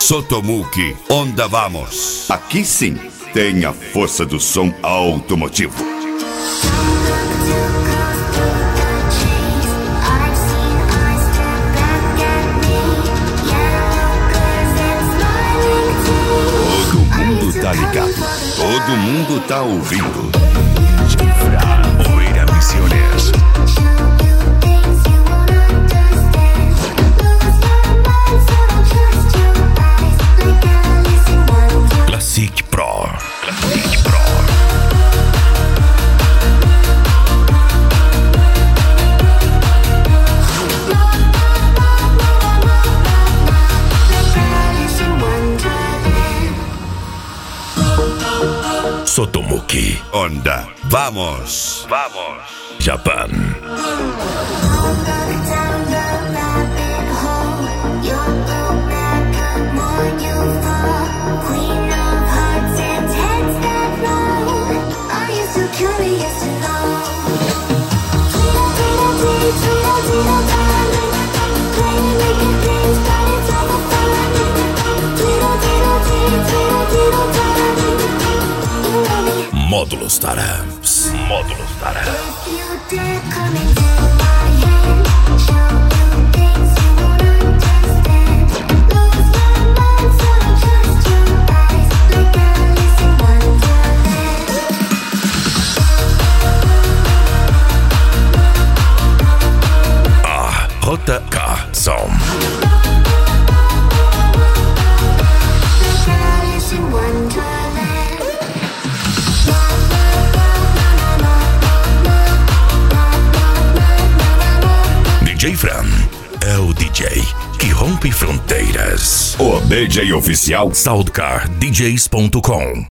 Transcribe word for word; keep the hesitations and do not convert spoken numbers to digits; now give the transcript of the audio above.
Sotomuki, onda vamos. Aqui sim tem a força do som automotivo. Todo mundo tá ligado, todo mundo tá ouvindo. Oira Misiones. Classic Pro. Classic Pro. Sotomuki. Onda, vamos. Vamos. Japan. Módulos Taramps. Módulos Taramps. Ah, J K Som. D J Fran é o D J que rompe fronteiras. O D J oficial Soundcar D Js ponto com